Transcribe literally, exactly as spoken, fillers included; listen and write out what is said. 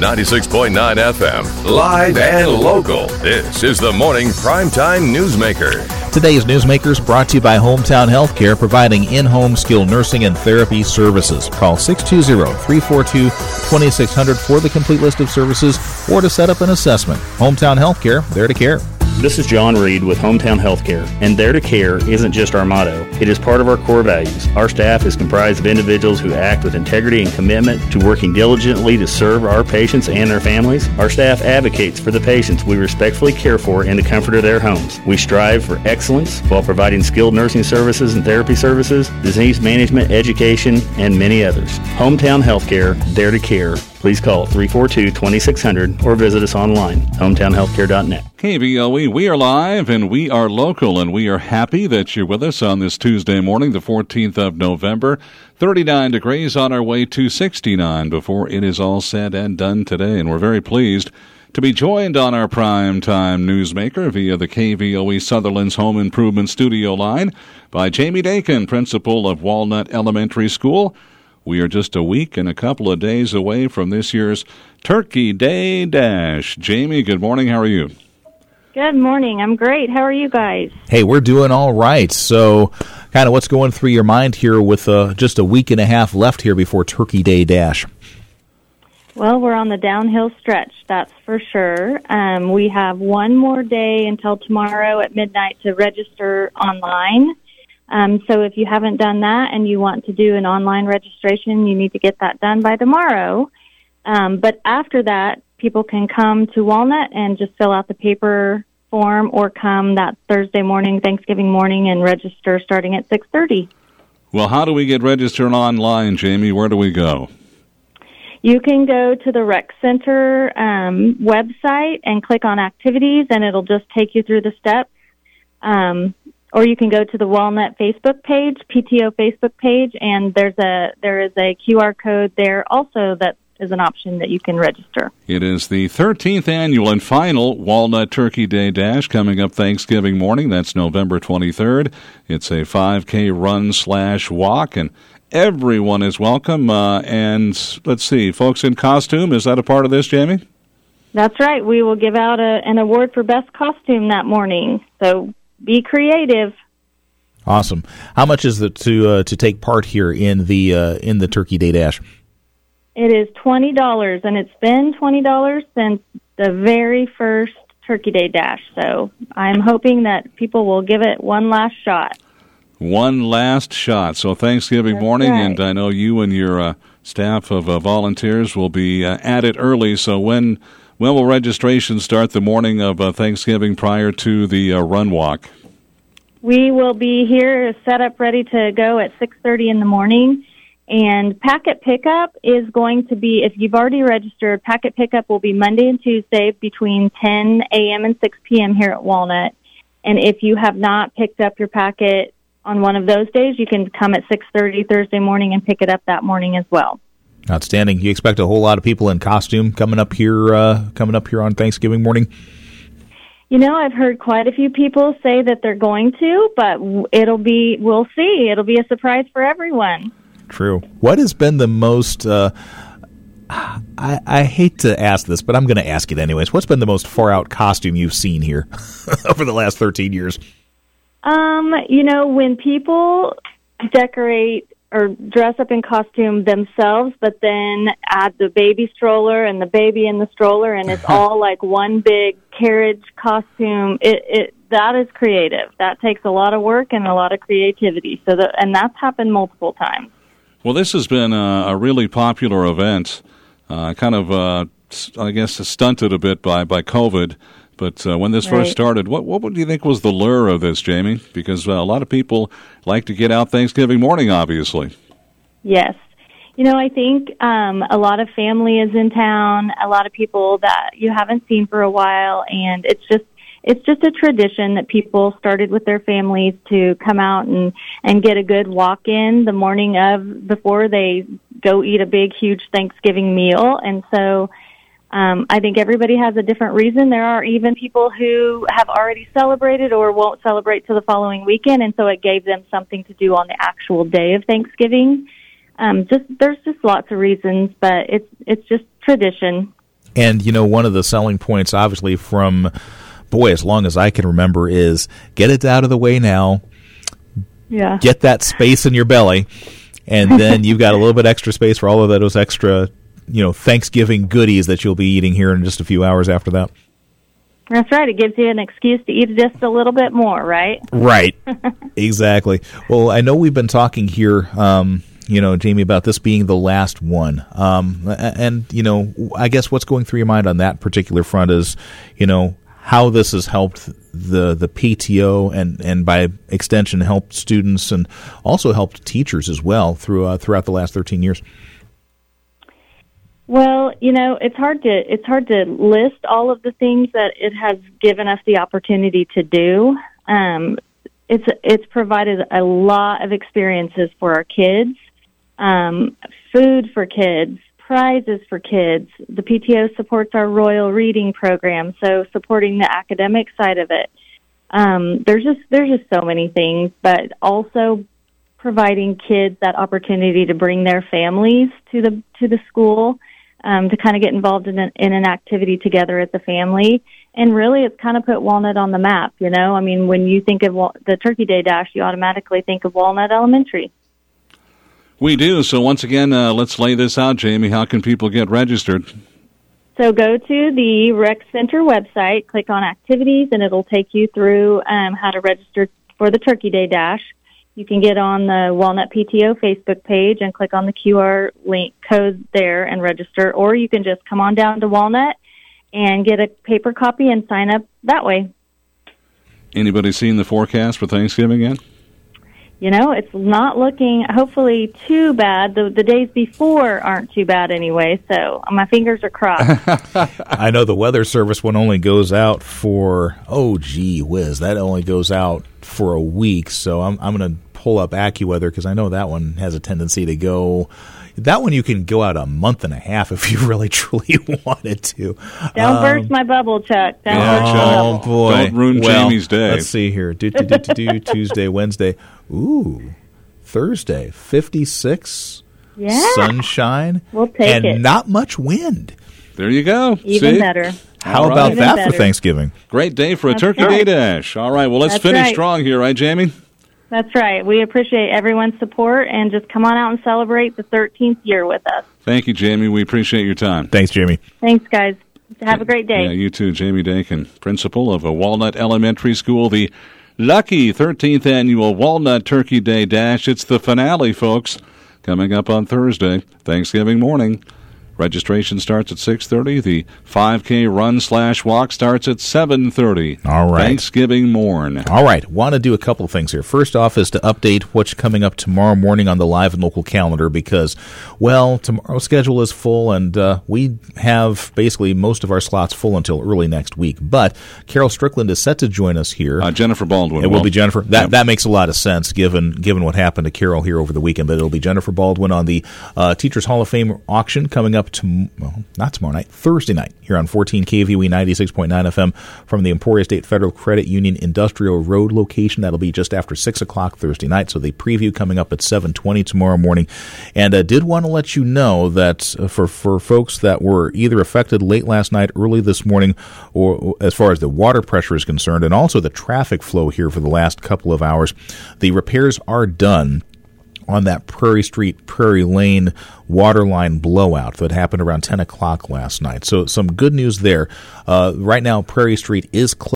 ninety-six point nine F M, live and local. This is the Morning Primetime Newsmaker. Today's Newsmaker is brought to you by Hometown Healthcare, providing in-home skilled nursing and therapy services. Call six two zero, three four two, two six zero zero for the complete list of services or to set up an assessment. Hometown Healthcare, there to care. This is John Reed with Hometown Healthcare, and there to care isn't just our motto. It is part of our core values. Our staff is comprised of individuals who act with integrity and commitment to working diligently to serve our patients and their families. Our staff advocates for the patients we respectfully care for in the comfort of their homes. We strive for excellence while providing skilled nursing services and therapy services, disease management, education, and many others. Hometown Healthcare, there to care. Please call three four two, two six zero zero or visit us online, hometown healthcare dot net. K V O E, we are live and we are local, and we are happy that you're with us on this Tuesday morning, the fourteenth of November. thirty-nine degrees, on our way to sixty-nine before it is all said and done today, and we're very pleased to be joined on our Primetime Newsmaker via the K V O E Sutherland's Home Improvement Studio line by Jamie Dakin, principal of Walnut Elementary School. We are just a week and a couple of days away from this year's Turkey Day Dash. Jamie, good morning. How are you? Good morning. I'm great. How are you guys? Hey, we're doing all right. So kind of what's going through your mind here with uh, just a week and a half left here before Turkey Day Dash? Well, we're on the downhill stretch, that's for sure. Um, we have one more day until tomorrow at midnight to register online. Um, so if you haven't done that and you want to do an online registration, you need to get that done by tomorrow. Um, but after that, people can come to Walnut and just fill out the paper form or come that Thursday morning, Thanksgiving morning, and register starting at six thirty. Well, how do we get registered online, Jamie? Where do we go? You can go to the Rec Center um, website and click on activities, and it'll just take you through the steps. Um Or you can go to the Walnut Facebook page, P T O Facebook page, and there's a there is a Q R code there also that is an option that you can register. It is the thirteenth annual and final Walnut Turkey Day Dash coming up Thanksgiving morning. That's November twenty-third. It's a five K run slash walk, and everyone is welcome. Uh, and let's see, folks in costume, is that a part of this, Jamie? That's right. We will give out a, an award for best costume that morning. So be creative. Awesome. How much is it to uh, to take part here in the uh, in the Turkey Day Dash? It is twenty dollars, and it's been twenty dollars since the very first Turkey Day Dash. So I'm hoping that people will give it one last shot. One last shot. So Thanksgiving That's morning, right. and I know you and your uh, staff of uh, volunteers will be uh, at it early. So when when will registration start the morning of uh, Thanksgiving prior to the uh, run walk? We will be here set up ready to go at six thirty in the morning. And packet pickup is going to be, if you've already registered, packet pickup will be Monday and Tuesday between ten a.m. and six p.m. here at Walnut. And if you have not picked up your packet on one of those days, you can come at six thirty Thursday morning and pick it up that morning as well. Outstanding. You expect a whole lot of people in costume coming up here uh, coming up here on Thanksgiving morning? You know, I've heard quite a few people say that they're going to, but it'll be, we'll see. It'll be a surprise for everyone. True. What has been the most, uh, I, I hate to ask this, but I'm going to ask it anyways. What's been the most far-out costume you've seen here over the last thirteen years? Um, you know, when people decorate or dress up in costume themselves, but then add the baby stroller and the baby in the stroller, and it's all like one big carriage costume. It, it that is creative. That takes a lot of work and a lot of creativity. So that, and that's happened multiple times. Well, this has been a, a really popular event, uh, kind of, uh, I guess, stunted a bit by, by COVID. But uh, when this Right. first started, what what would you think was the lure of this, Jamie? Because uh, a lot of people like to get out Thanksgiving morning, obviously. Yes. You know, I think um, a lot of family is in town, a lot of people that you haven't seen for a while, and it's just it's just a tradition that people started with their families to come out and, and get a good walk-in the morning of before they go eat a big, huge Thanksgiving meal. And so um, I think everybody has a different reason. There are even people who have already celebrated or won't celebrate till the following weekend, and so it gave them something to do on the actual day of Thanksgiving. Um, just there's just lots of reasons, but it's it's just tradition. And, you know, one of the selling points, obviously, from, boy, as long as I can remember, is get it out of the way now. Yeah. Get that space in your belly, and then you've got a little bit extra space for all of those extra, you know, Thanksgiving goodies that you'll be eating here in just a few hours after that. That's right. It gives you an excuse to eat just a little bit more, right? Right. Exactly. Well, I know we've been talking here, um, you know, Jamie, about this being the last one. Um, and, you know, I guess what's going through your mind on that particular front is, you know, how this has helped the the P T O and, and by extension helped students and also helped teachers as well through uh, throughout the last thirteen years. Well, you know, it's hard to it's hard to list all of the things that it has given us the opportunity to do. Um, it's it's provided a lot of experiences for our kids, um, food for kids, prizes for kids. The P T O supports our Royal Reading program, so supporting the academic side of it. Um, there's just there's just so many things, but also providing kids that opportunity to bring their families to the to the school, um, to kind of get involved in an, in an activity together as a family. And really, it's kind of put Walnut on the map. You know, I mean, when you think of Wal- the Turkey Day Dash, you automatically think of Walnut Elementary. We do. So once again, uh, let's lay this out, Jamie. How can people get registered? So go to the Rec Center website, click on activities, and it'll take you through um, how to register for the Turkey Day Dash. You can get on the Walnut P T O Facebook page and click on the Q R link code there and register, or you can just come on down to Walnut and get a paper copy and sign up that way. Anybody seen the forecast for Thanksgiving yet? You know, it's not looking, hopefully, too bad. The, the days before aren't too bad anyway, so my fingers are crossed. I know the Weather Service one only goes out for, oh, gee whiz, that only goes out for a week, so I'm, I'm going to pull up AccuWeather because I know that one has a tendency to go, that one you can go out a month and a half if you really, truly wanted to. Don't um, burst my bubble, Chuck. Don't Yeah, burst Chuck. my Oh, bubble. boy. Don't ruin well, Jamie's day. Let's see here. Do, do, do, do, do, Tuesday, Wednesday. Ooh, Thursday, fifty-six. Yeah. Sunshine. We'll take and it. not much wind. There you go. Even See? better. How All about right. that Even for better. Thanksgiving? Great day for a That's Turkey right. Day Dash. All right, well, let's That's finish right. strong here, right, Jamie? That's right. We appreciate everyone's support, and just come on out and celebrate the thirteenth year with us. Thank you, Jamie. We appreciate your time. Thanks, Jamie. Thanks, guys. Have a great day. Yeah, you too, Jamie Dakin, principal of a Walnut Elementary School, the lucky thirteenth annual Walnut Turkey Day Dash. It's the finale, folks, coming up on Thursday, Thanksgiving morning. Registration starts at six thirty. The five K run slash walk starts at seven thirty. All right. Thanksgiving morn. All right. Want to do a couple of things here. First off is to update what's coming up tomorrow morning on the live and local calendar because, well, tomorrow's schedule is full, and uh, we have basically most of our slots full until early next week. But Carol Strickland is set to join us here. Uh, Jennifer Baldwin. It will be Jennifer. That Yep. that makes a lot of sense given given what happened to Carol here over the weekend. But it'll be Jennifer Baldwin on the uh, Teachers Hall of Fame auction coming up to well, not tomorrow night, Thursday night here on fourteen K V O E ninety-six point nine F M from the Emporia State Federal Credit Union Industrial Road location. That'll be just after six o'clock Thursday night. So the preview coming up at seven twenty tomorrow morning. And I did want to let you know that uh, for for folks that were either affected late last night, early this morning, or, or as far as the water pressure is concerned, and also the traffic flow here for the last couple of hours, the repairs are done on that Prairie Street, Prairie Lane waterline blowout that happened around ten o'clock last night. So some good news there. Uh, right now, Prairie Street is closed.